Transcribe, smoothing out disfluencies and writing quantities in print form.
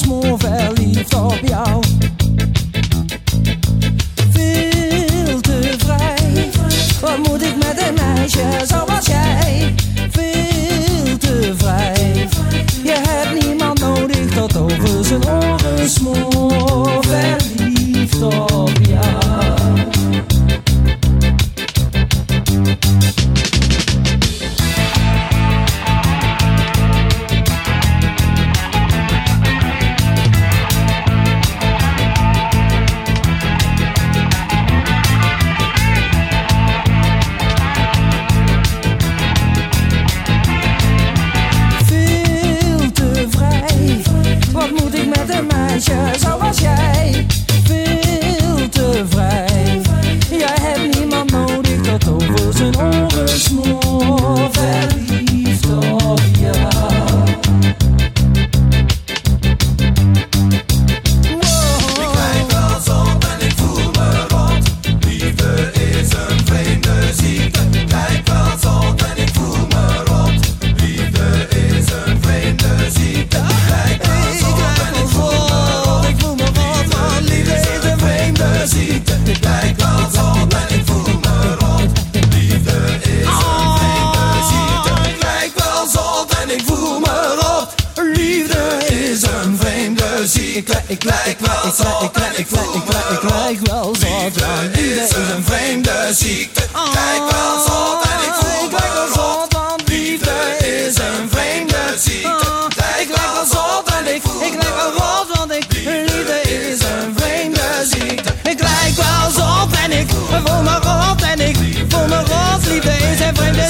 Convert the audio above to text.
smoor verliefd op jou. Veel te vrij, wat moet ik met een meisje zoals jij? Veel te vrij, je hebt niemand nodig tot over zijn oren smoor verliefd op jou. Zoals jij, veel te vrij. Jij hebt niemand nodig tot over zijn oren smoor verliefd op jou. Ik kijk wel zot en ik voel me rot. Liefde is een vreemde ziekte. Kijk wel zot en ik voel me rot. Liefde is een vreemde ziekte. Kijk wel zot en ik voel me rot. Ziekte. Ik lijk wel zot en ik voel me rot. Liefde is een vreemde ziekte. Ik lijk wel zot en ik voel me rot. Liefde is een vreemde ziekte. Ik lijk wel zot en ik voel me rot. Liefde is een vreemde ziekte. Kijk wel zot en ik voel me rot. Liefde is een vreemde ziekte. Kijk wel zot en ik voel me rot. Liefde is een vreemde ziekte. Ik lijk wel zot en ik voel me rot en ik voel me rot. Liefde is een vreemde